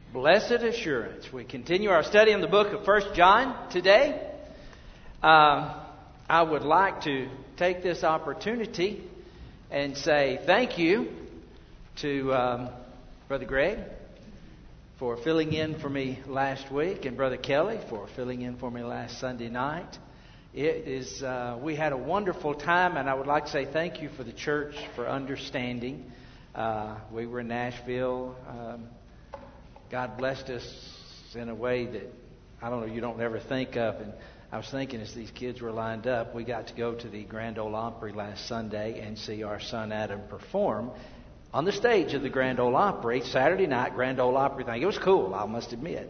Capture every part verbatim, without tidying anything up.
Blessed assurance. We continue our study in the book of First John today. Uh, I would like to take this opportunity and say thank you to um, Brother Greg for filling in for me last week, and Brother Kelly for filling in for me last Sunday night. It is uh, we had a wonderful time, and I would like to say thank you for the church for understanding. Uh, we were in Nashville. Um, God blessed us in a way that, I don't know, you don't ever think of. And I was thinking as these kids were lined up, we got to go to the Grand Ole Opry last Sunday and see our son Adam perform on the stage of the Grand Ole Opry, Saturday night Grand Ole Opry thing. It was cool, I must admit.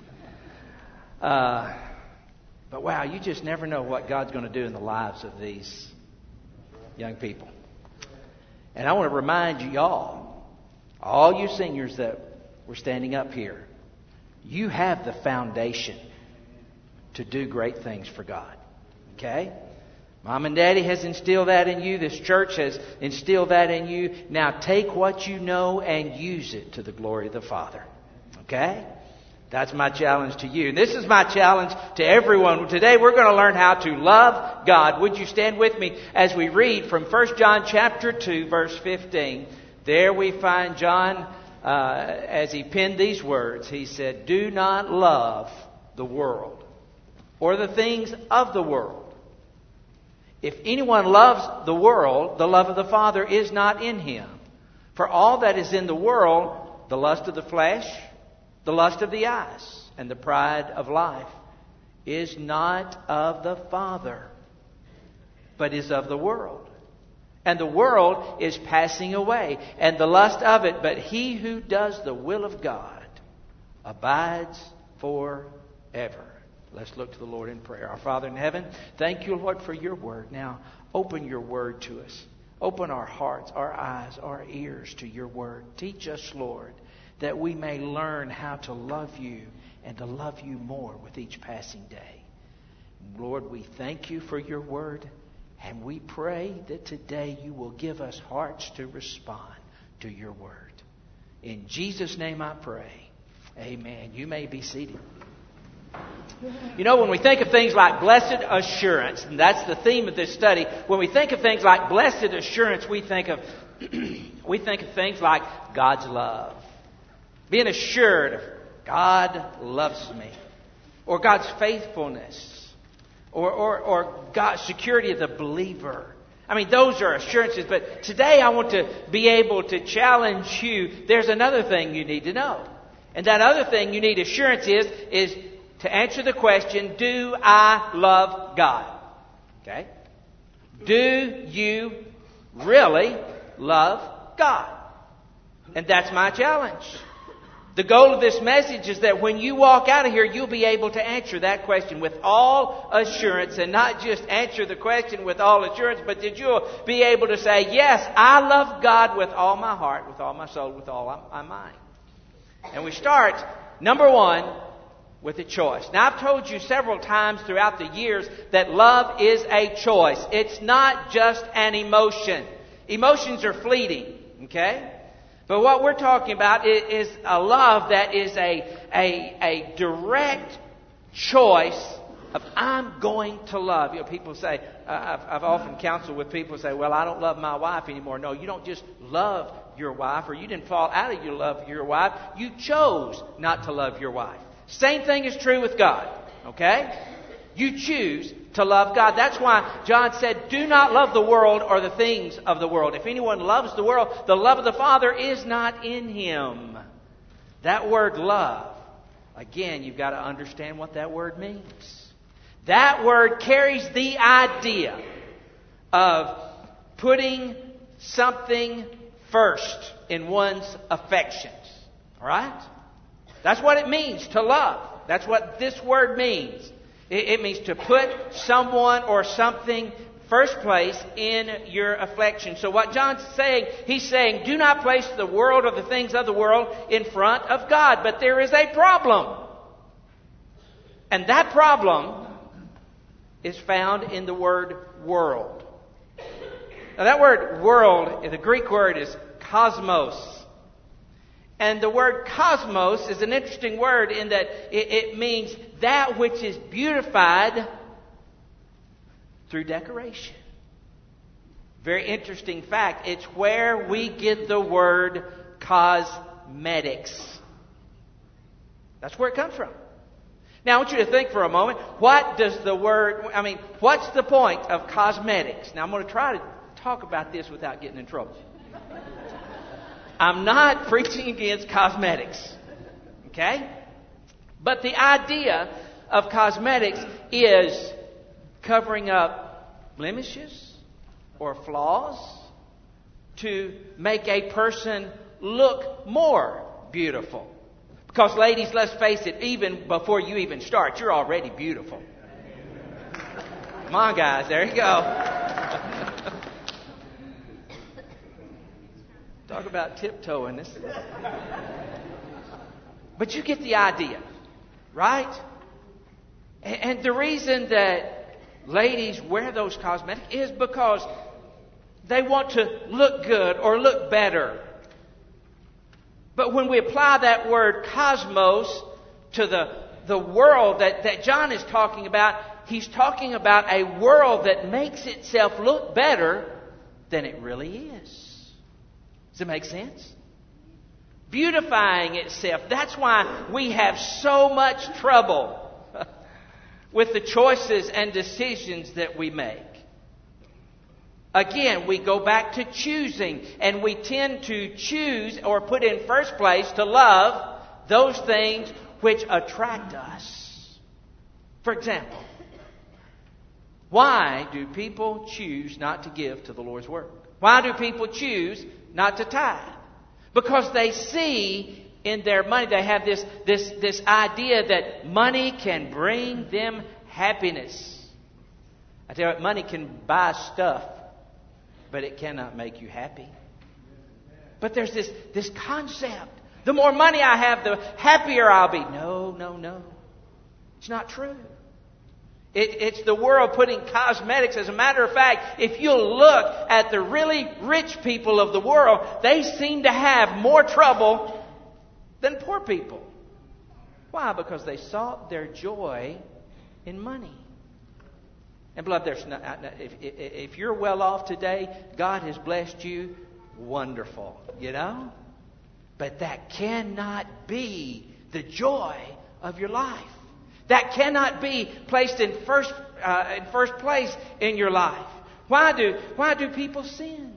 Uh, but wow, you just never know what God's going to do in the lives of these young people. And I want to remind you all, all you singers that we're standing up here, you have the foundation to do great things for God. Okay? Mom and Daddy has instilled that in you. This church has instilled that in you. Now take what you know and use it to the glory of the Father. Okay? That's my challenge to you. This is my challenge to everyone. Today we're going to learn how to love God. Would you stand with me as we read from First John chapter two, verse fifteen. There we find John, uh, as he penned these words, he said, "Do not love the world or the things of the world. If anyone loves the world, the love of the Father is not in him. For all that is in the world, the lust of the flesh, the lust of the eyes, and the pride of life, is not of the Father, but is of the world. And the world is passing away, and the lust of it, but he who does the will of God abides forever." Let's look to the Lord in prayer. Our Father in heaven, thank you, Lord, for your word. Now, open your word to us. Open our hearts, our eyes, our ears to your word. Teach us, Lord, that we may learn how to love you and to love you more with each passing day. Lord, we thank you for your word, and we pray that today you will give us hearts to respond to your word. In Jesus' name I pray. Amen. You may be seated. You know, when we think of things like blessed assurance, and that's the theme of this study, when we think of things like blessed assurance, we think of we think of things like God's love. Being assured of God loves me, or God's faithfulness, or or, or God's security of the believer. I mean, those are assurances, but today I want to be able to challenge you. There's another thing you need to know. And that other thing you need assurance is, is to answer the question, do I love God? Okay? Do you really love God? And that's my challenge. The goal of this message is that when you walk out of here, you'll be able to answer that question with all assurance, and not just answer the question with all assurance, but that you'll be able to say, yes, I love God with all my heart, with all my soul, with all my mind. And we start, number one, with a choice. Now, I've told you several times throughout the years that love is a choice. It's not just an emotion. Emotions are fleeting, okay? But what we're talking about is a love that is a, a, a direct choice of, I'm going to love. You know, people say, uh, I've, I've often counseled with people who say, well, I don't love my wife anymore. No, you don't just love your wife, or you didn't fall out of your love for your wife. You chose not to love your wife. Same thing is true with God. Okay? You choose to love God. That's why John said, do not love the world or the things of the world. If anyone loves the world, the love of the Father is not in him. That word love, again, you've got to understand what that word means. That word carries the idea of putting something first in one's affections. All right? That's what it means to love. That's what this word means. It means to put someone or something first place in your affection. So what John's saying, he's saying, do not place the world or the things of the world in front of God. But there is a problem. And that problem is found in the word world. Now that word world, the Greek word is cosmos. And the word cosmos is an interesting word in that it, it means that which is beautified through decoration. Very interesting fact. It's where we get the word cosmetics. That's where it comes from. Now, I want you to think for a moment, what does the word, I mean, what's the point of cosmetics? Now, I'm going to try to talk about this without getting in trouble. I'm not preaching against cosmetics, okay? But the idea of cosmetics is covering up blemishes or flaws to make a person look more beautiful. Because ladies, let's face it, even before you even start, you're already beautiful. Come on, guys, there you go. Talk about tiptoeing. This. But you get the idea, right? And the reason that ladies wear those cosmetics is because they want to look good or look better. But when we apply that word cosmos to the, the world that, that John is talking about, he's talking about a world that makes itself look better than it really is. Does it make sense? Beautifying itself. That's why we have so much trouble with the choices and decisions that we make. Again, we go back to choosing, and we tend to choose or put in first place to love those things which attract us. For example, why do people choose not to give to the Lord's work? Why do people choose not to tithe? Because they see in their money, they have this, this, this idea that money can bring them happiness. I tell you what, money can buy stuff, but it cannot make you happy. But there's this, this concept. The more money I have, the happier I'll be. No, no, no. It's not true. It, it's the world putting cosmetics. As a matter of fact, if you'll look at the really rich people of the world, they seem to have more trouble than poor people. Why? Because they sought their joy in money. And beloved, there's not, if, if you're well off today, God has blessed you. Wonderful, you know? But that cannot be the joy of your life. That cannot be placed in first uh, in first place in your life. Why do why do people sin?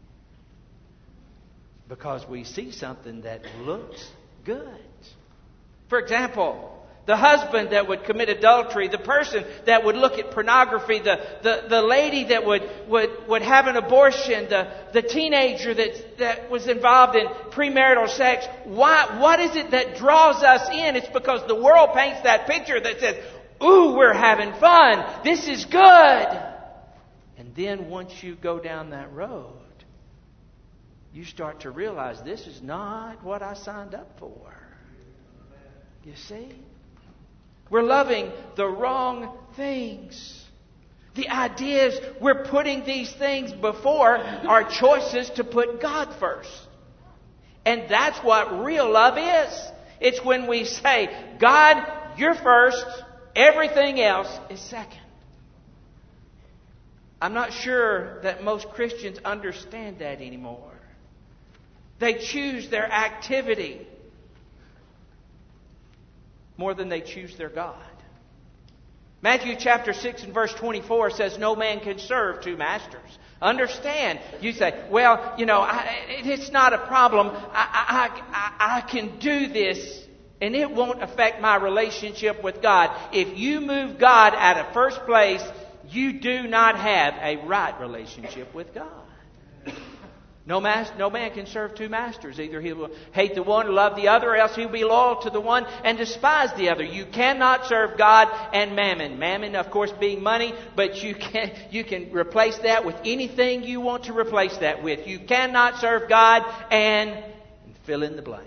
Because we see something that looks good. For example, the husband that would commit adultery, the person that would look at pornography, the, the, the lady that would, would, would have an abortion, the, the teenager that, that was involved in premarital sex. Why, what is it that draws us in? It's because the world paints that picture that says, ooh, we're having fun. This is good. And then once you go down that road, you start to realize this is not what I signed up for. You see? We're loving the wrong things. The idea is we're putting these things before our choices to put God first. And that's what real love is. It's when we say, God, you're first, everything else is second. I'm not sure that most Christians understand that anymore. They choose their activity more than they choose their God. Matthew chapter six and verse twenty-four says, no man can serve two masters. Understand. You say, well, you know, I, it's not a problem. I, I, I, I can do this and it won't affect my relationship with God. If you move God out of first place, you do not have a right relationship with God. No, master, no man can serve two masters. Either he will hate the one or love the other, or else he'll be loyal to the one and despise the other. You cannot serve God and mammon. Mammon, of course, being money, but you can, you can replace that with anything you want to replace that with. You cannot serve God and fill in the blank.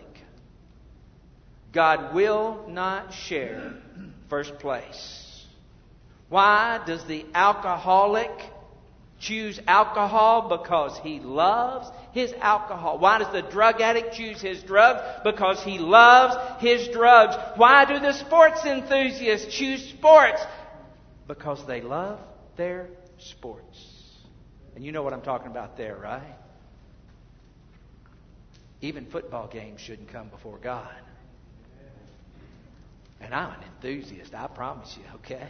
God will not share first place. Why does the alcoholic choose alcohol because he loves his alcohol. Why does the drug addict choose his drugs? Because he loves his drugs. Why do the sports enthusiasts choose sports? Because they love their sports. And you know what I'm talking about there, right? Even football games shouldn't come before God. And I'm an enthusiast, I promise you, okay?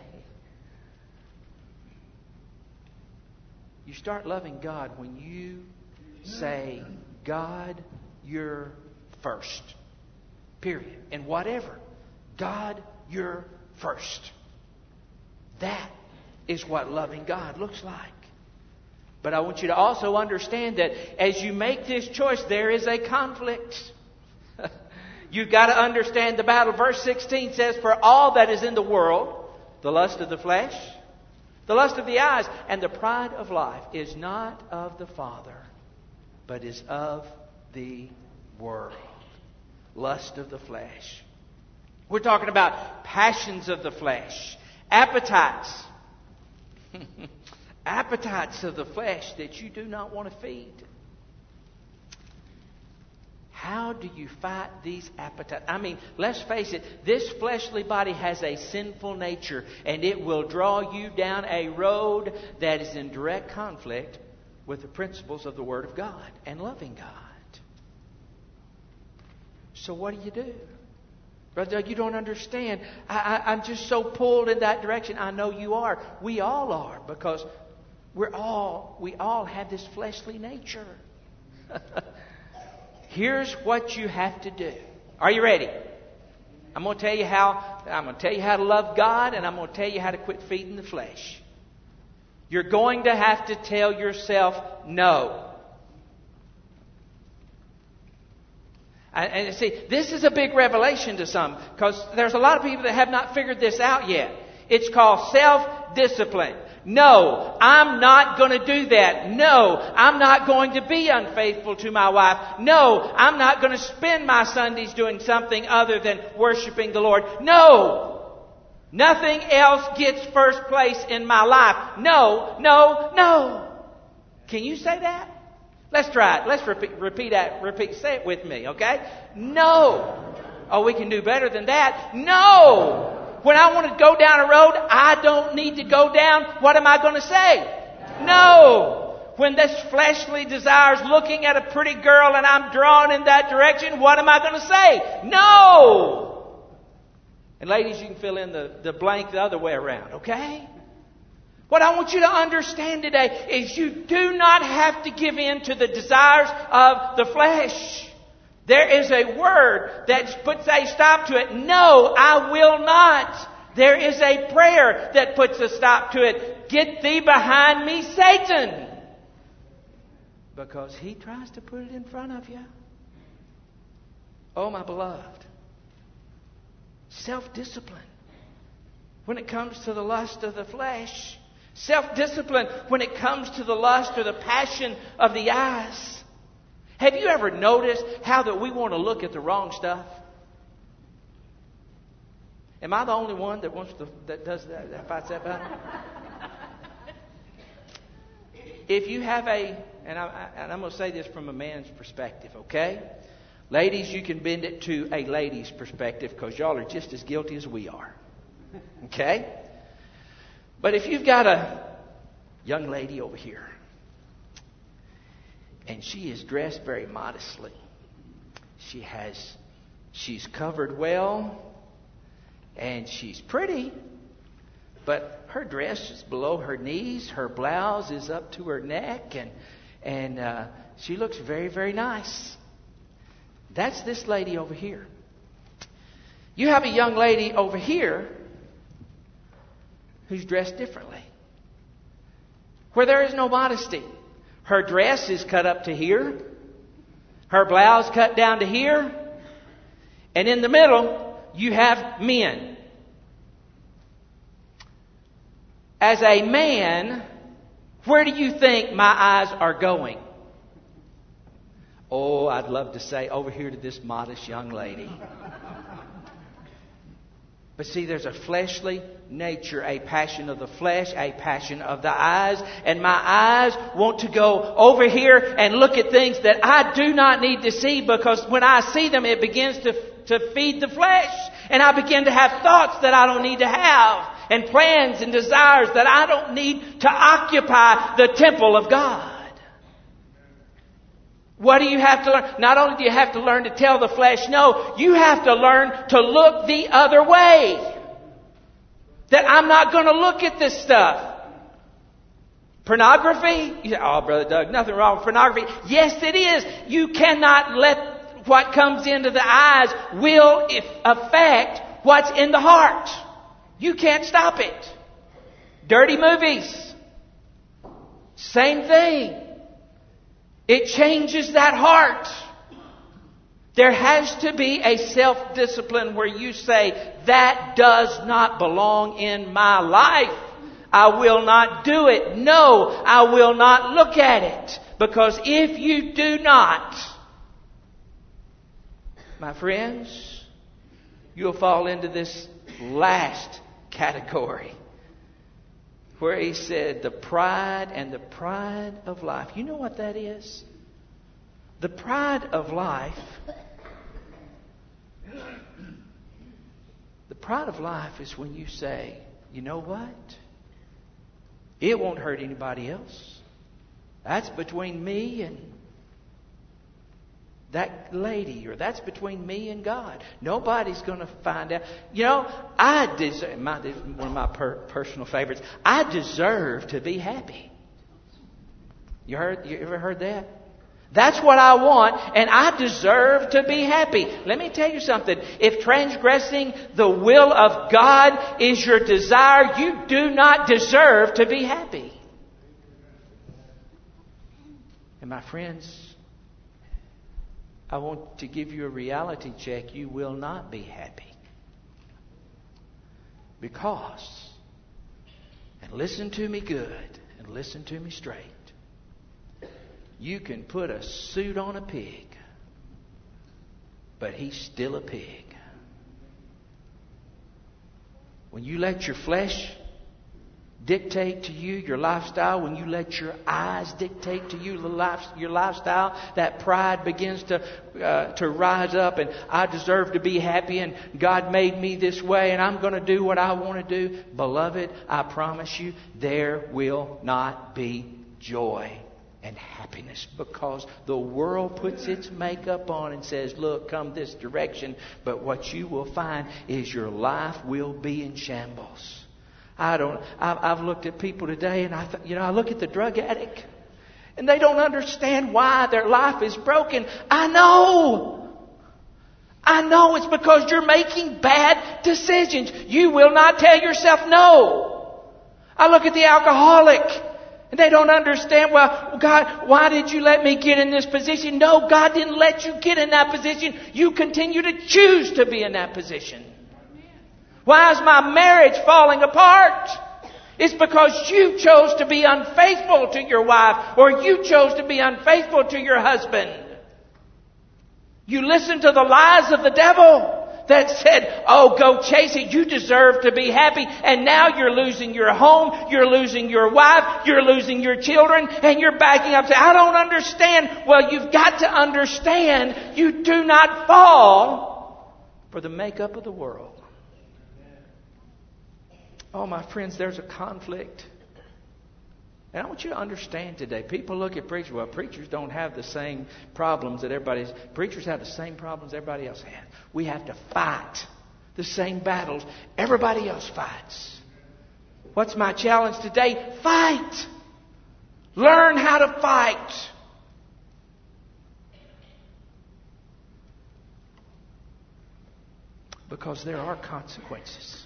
You start loving God when you say, God, you're first. Period. And whatever. God, you're first. That is what loving God looks like. But I want you to also understand that as you make this choice, there is a conflict. You've got to understand the battle. Verse sixteen says, for all that is in the world, the lust of the flesh, the lust of the eyes, and the pride of life is not of the Father, but is of the world. Lust of the flesh. We're talking about passions of the flesh. Appetites. Appetites of the flesh that you do not want to feed. How do you fight these appetites? I mean, let's face it, this fleshly body has a sinful nature, and it will draw you down a road that is in direct conflict with the principles of the Word of God and loving God. So what do you do? Brother, you don't understand. I, I, I'm just so pulled in that direction. I know you are. We all are, because we're all we all have this fleshly nature. Here's what you have to do. Are you ready? I'm going to tell you how I'm going to tell you how to love God, and I'm going to tell you how to quit feeding the flesh. You're going to have to tell yourself no. And, and see, this is a big revelation to some, because there's a lot of people that have not figured this out yet. It's called self-discipline. No, I'm not going to do that. No, I'm not going to be unfaithful to my wife. No, I'm not going to spend my Sundays doing something other than worshiping the Lord. No, nothing else gets first place in my life. No, no, no. Can you say that? Let's try it. Let's repeat, repeat that. Repeat. Say it with me, okay? No. Oh, we can do better than that. No. When I want to go down a road I don't need to go down, what am I going to say? No. When this fleshly desire is looking at a pretty girl and I'm drawn in that direction, what am I going to say? No. And ladies, you can fill in the, the blank the other way around, okay? What I want you to understand today is you do not have to give in to the desires of the flesh. There is a word that puts a stop to it. No, I will not. There is a prayer that puts a stop to it. Get thee behind me, Satan. Because he tries to put it in front of you. Oh, my beloved. Self-discipline when it comes to the lust of the flesh. Self-discipline when it comes to the lust or the passion of the eyes. Have you ever noticed how that we want to look at the wrong stuff? Am I the only one that wants to that does that, that fights that battle? If you have a, and, I, and I'm going to say this from a man's perspective, okay? Ladies, you can bend it to a lady's perspective, because y'all are just as guilty as we are. Okay? But if you've got a young lady over here, and she is dressed very modestly. She has, she's covered well, and she's pretty, but her dress is below her knees. Her blouse is up to her neck, and and uh, she looks very, very nice. That's this lady over here. You have a young lady over here who's dressed differently, where there is no modesty. Her dress is cut up to here. Her blouse cut down to here. And in the middle, you have men. As a man, where do you think my eyes are going? Oh, I'd love to say over here to this modest young lady. But see, there's a fleshly nature, a passion of the flesh, a passion of the eyes. And my eyes want to go over here and look at things that I do not need to see, because when I see them, it begins to, to feed the flesh. And I begin to have thoughts that I don't need to have, and plans and desires that I don't need to occupy the temple of God. What do you have to learn? Not only do you have to learn to tell the flesh no, you have to learn to look the other way. That I'm not going to look at this stuff. Pornography? You say, oh, Brother Doug, nothing wrong with pornography. Yes, it is. You cannot let what comes into the eyes will affect what's in the heart. You can't stop it. Dirty movies. Same thing. It changes that heart. There has to be a self-discipline where you say, that does not belong in my life. I will not do it. No, I will not look at it. Because if you do not, my friends, you'll fall into this last category, where he said the pride and the pride of life. You know what that is? The pride of life. The pride of life is when you say, you know what? It won't hurt anybody else. That's between me and that lady, or that's between me and God. Nobody's going to find out. You know, I deserve, my, one of my per, personal favorites, I deserve to be happy. You heard? You ever heard that? That's what I want, and I deserve to be happy. Let me tell you something. If transgressing the will of God is your desire, you do not deserve to be happy. And my friends, I want to give you a reality check. You will not be happy. Because, and listen to me good, and listen to me straight, you can put a suit on a pig, but he's still a pig. When you let your flesh dictate to you your lifestyle, when you let your eyes dictate to you the life, your lifestyle, that pride begins to uh, to rise up, and I deserve to be happy, and God made me this way, and I'm going to do what I want to do. Beloved, I promise you, there will not be joy and happiness, because the world puts its makeup on and says, look, come this direction. But what you will find is your life will be in shambles. I don't, I've, I've looked at people today, and I, th- you know, I look at the drug addict, and they don't understand why their life is broken. I know. I know it's because you're making bad decisions. You will not tell yourself no. I look at the alcoholic, and they don't understand, well, God, why did you let me get in this position? No, God didn't let you get in that position. You continue to choose to be in that position. Why is my marriage falling apart? It's because you chose to be unfaithful to your wife, or you chose to be unfaithful to your husband. You listened to the lies of the devil that said, oh, go chase it. You deserve to be happy. And now you're losing your home. You're losing your wife. You're losing your children. And you're backing up. Say, I don't understand. Well, you've got to understand you do not fall for the makeup of the world. Oh, my friends, there's a conflict. And I want you to understand today, people look at preachers, well, preachers don't have the same problems that everybody's, preachers have the same problems everybody else has. We have to fight the same battles everybody else fights. What's my challenge today? Fight. Learn how to fight. Because there are consequences.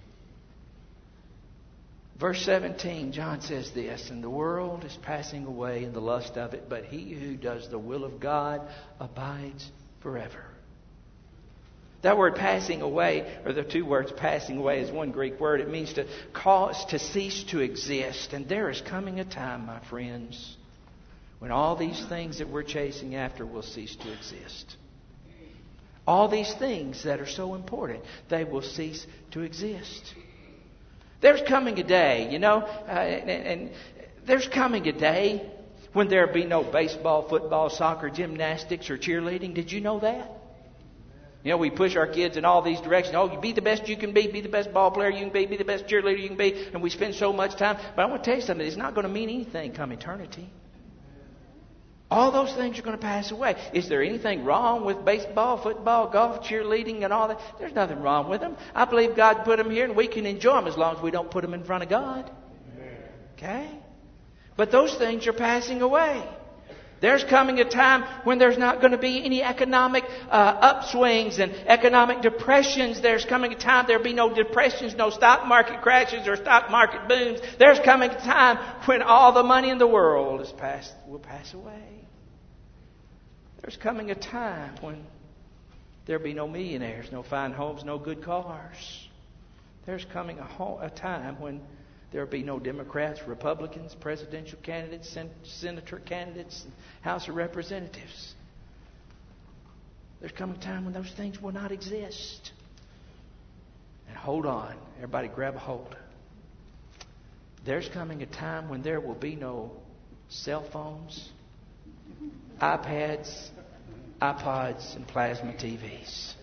Verse seventeen, John says this, and the world is passing away in the lust of it, but he who does the will of God abides forever. That word passing away, or the two words passing away, is one Greek word. It means to cause to cease to exist. And there is coming a time, my friends, when all these things that we're chasing after will cease to exist. All these things that are so important, they will cease to exist. There's coming a day, you know, uh, and, and there's coming a day when there'll be no baseball, football, soccer, gymnastics, or cheerleading. Did you know that? You know, we push our kids in all these directions. Oh, you be the best you can be. Be the best ball player you can be. Be the best cheerleader you can be. And we spend so much time. But I want to tell you something. It's not going to mean anything come eternity. All those things are going to pass away. Is there anything wrong with baseball, football, golf, cheerleading, and all that? There's nothing wrong with them. I believe God put them here, and we can enjoy them as long as we don't put them in front of God. Okay? But those things are passing away. There's coming a time when there's not going to be any economic uh, upswings and economic depressions. There's coming a time there'll be no depressions, no stock market crashes or stock market booms. There's coming a time when all the money in the world is passed, will pass away. There's coming a time when there'll be no millionaires, no fine homes, no good cars. There's coming a, ho- a time when there'll be no Democrats, Republicans, presidential candidates, sen- senator candidates, and House of Representatives. There's coming a time when those things will not exist. And hold on. Everybody grab a hold. There's coming a time when there will be no cell phones, iPads, iPods, and plasma T Vs.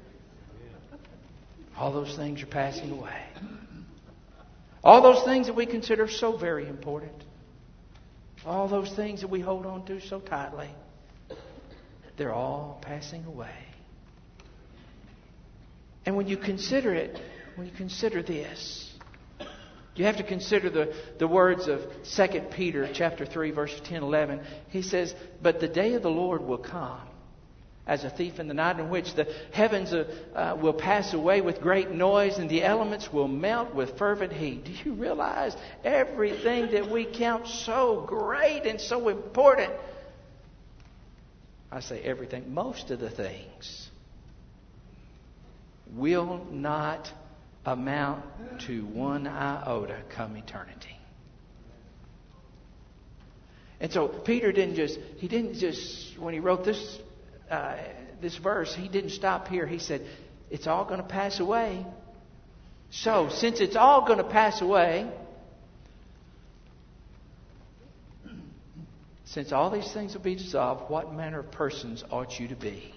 All those things are passing away. All those things that we consider so very important. All those things that we hold on to so tightly. They're all passing away. And when you consider it, when you consider this, you have to consider the, the words of Second Peter chapter three, verses ten, eleven. He says, "But the day of the Lord will come as a thief in the night, in which the heavens uh, uh, will pass away with great noise, and the elements will melt with fervent heat." Do you realize everything that we count so great and so important? I say everything. Most of the things will not amount to one iota come eternity. And so Peter didn't just, he didn't just, when he wrote this Uh, this verse, he didn't stop here. He said, it's all going to pass away. So, since it's all going to pass away, since all these things will be dissolved, what manner of persons ought you to be?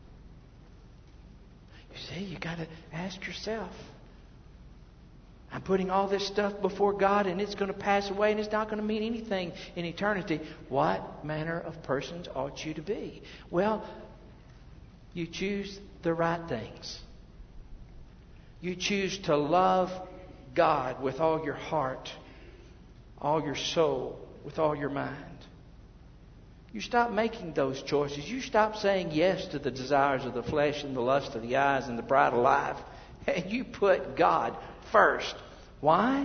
You see, you got to ask yourself. I'm putting all this stuff before God, and it's going to pass away, and it's not going to mean anything in eternity. What manner of persons ought you to be? Well, you choose the right things. You choose to love God with all your heart, all your soul, with all your mind. You stop making those choices. You stop saying yes to the desires of the flesh and the lust of the eyes and the pride of life. And you put God first. Why?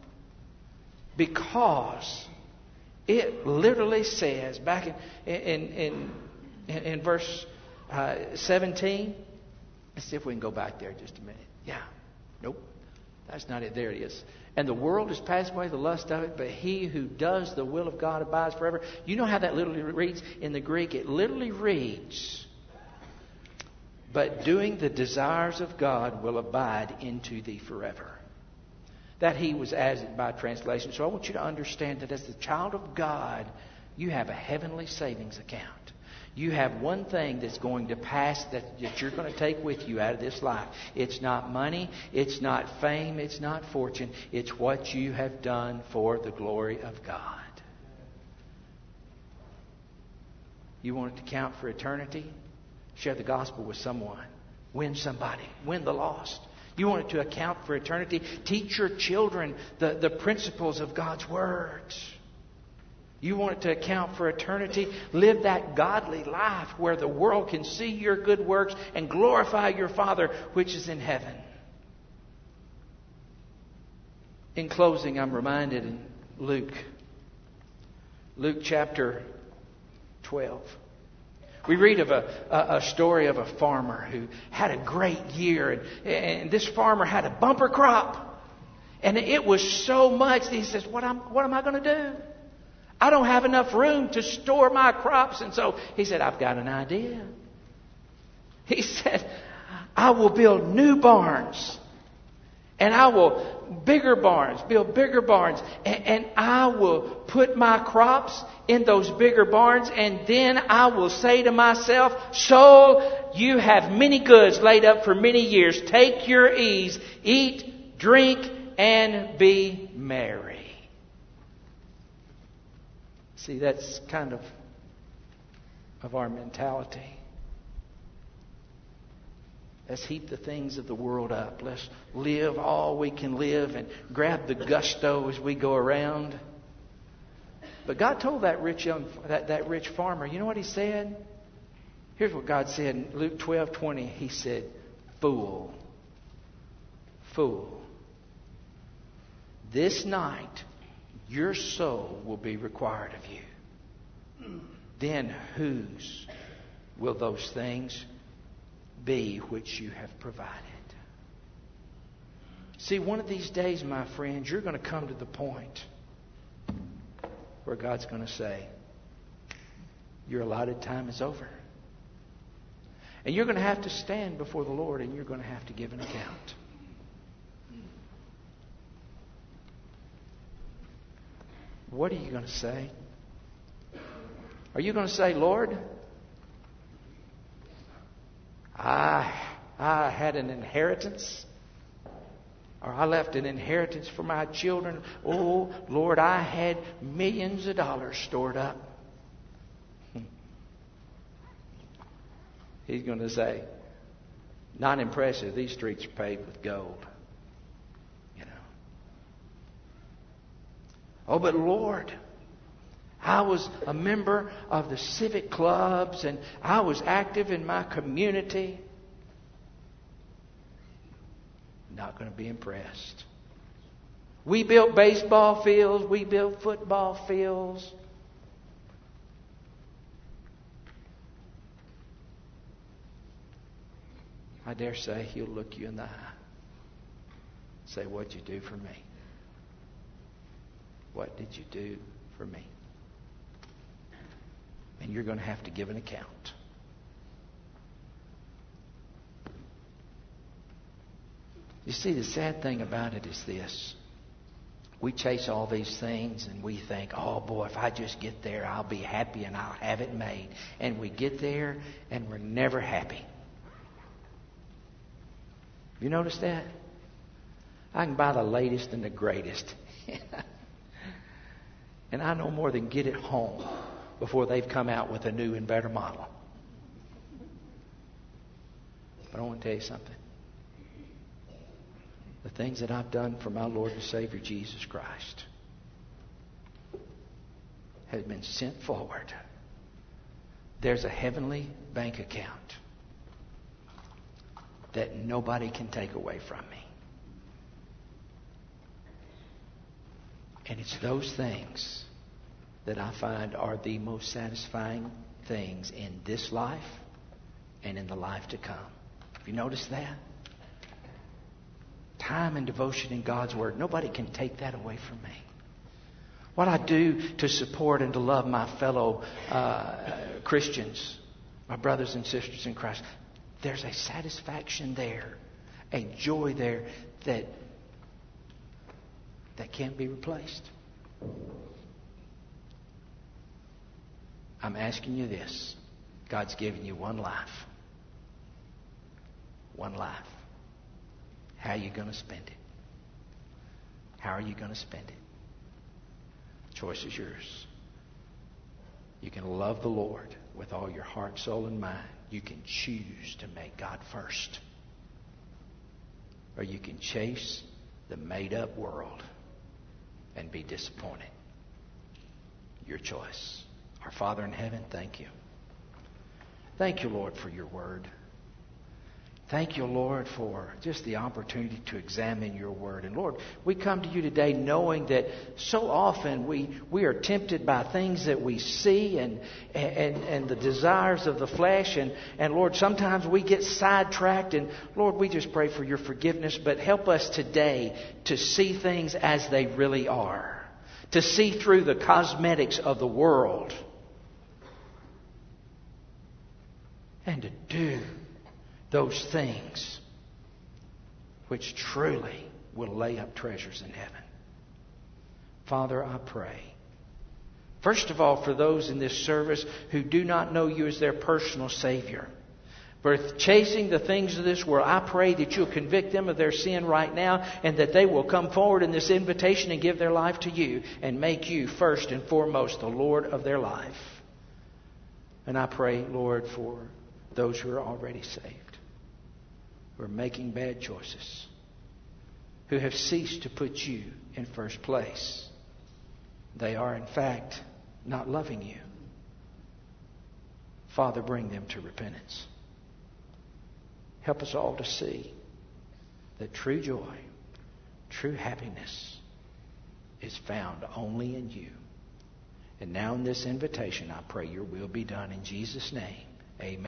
Because it literally says back in in in, in verse uh, seventeen. Let's see if we can go back there just a minute. Yeah. Nope. That's not it. There it is. And the world has passed away, the lust of it, but he who does the will of God abides forever. You know how that literally reads in the Greek? It literally reads, "But doing the desires of God will abide into thee forever." That he was added by translation. So I want you to understand that as the child of God, you have a heavenly savings account. You have one thing that's going to pass that, that you're going to take with you out of this life. It's not money. It's not fame. It's not fortune. It's what you have done for the glory of God. You want it to count for eternity? Share the gospel with someone. Win somebody. Win the lost. You want it to account for eternity? Teach your children the, the principles of God's words. You want it to account for eternity? Live that godly life where the world can see your good works and glorify your Father which is in heaven. In closing, I'm reminded in Luke, Luke chapter twelve. We read of a, a, a story of a farmer who had a great year. And, and this farmer had a bumper crop. And it was so much that he says, what, am, what am I going to do? I don't have enough room to store my crops. And so he said, I've got an idea. He said, I will build new barns. And I will, bigger barns, build bigger barns. And, and I will put my crops in those bigger barns. And then I will say to myself, soul, you have many goods laid up for many years. Take your ease, eat, drink, and be merry. See, that's kind of, of our mentality. Let's heap the things of the world up. Let's live all we can live and grab the gusto as we go around. But God told that rich young that, that rich farmer, you know what he said? Here's what God said in Luke twelve twenty. He said, Fool, fool, this night your soul will be required of you. Then whose will those things be which you have provided? See, one of these days, my friends, you're going to come to the point where God's going to say, your allotted time is over. And you're going to have to stand before the Lord and you're going to have to give an account. What are you going to say? Are you going to say, Lord, I, I had an inheritance, or I left an inheritance for my children. Oh, Lord, I had millions of dollars stored up. He's going to say, not impressive. These streets are paved with gold. You know. Oh, but Lord, I was a member of the civic clubs and I was active in my community. Not going to be impressed. We built baseball fields. We built football fields. I dare say He'll look you in the eye. Say, what'd you do for me? What did you do for me? And you're going to have to give an account. You see, the sad thing about it is this. We chase all these things and we think, oh boy, if I just get there, I'll be happy and I'll have it made. And we get there and we're never happy. You notice that? I can buy the latest and the greatest. And I no more than get it home before they've come out with a new and better model. But I want to tell you something. The things that I've done for my Lord and Savior Jesus Christ has been sent forward. There's a heavenly bank account that nobody can take away from me. And it's those things that I find are the most satisfying things in this life and in the life to come. Have you noticed that? Time and devotion in God's Word. Nobody can take that away from me. What I do to support and to love my fellow uh, Christians, my brothers and sisters in Christ, there's a satisfaction there, a joy there that that can't be replaced. I'm asking you this. God's given you one life. One life. How are you going to spend it? How are you going to spend it? The choice is yours. You can love the Lord with all your heart, soul, and mind. You can choose to make God first. Or you can chase the made-up world and be disappointed. Your choice. Our Father in heaven, thank you. Thank you, Lord, for your word. Thank you, Lord, for just the opportunity to examine your word. And Lord, we come to you today knowing that so often we, we are tempted by things that we see and, and, and the desires of the flesh. And, and Lord, sometimes we get sidetracked. And Lord, we just pray for your forgiveness. But help us today to see things as they really are. To see through the cosmetics of the world. And to do those things which truly will lay up treasures in heaven. Father, I pray, first of all, for those in this service who do not know You as their personal Savior, for chasing the things of this world, I pray that You'll convict them of their sin right now, and that they will come forward in this invitation and give their life to You and make You first and foremost the Lord of their life. And I pray, Lord, for those who are already saved, who are making bad choices, who have ceased to put You in first place. They are, in fact, not loving You. Father, bring them to repentance. Help us all to see that true joy, true happiness is found only in You. And now in this invitation, I pray Your will be done in Jesus' name. Amen.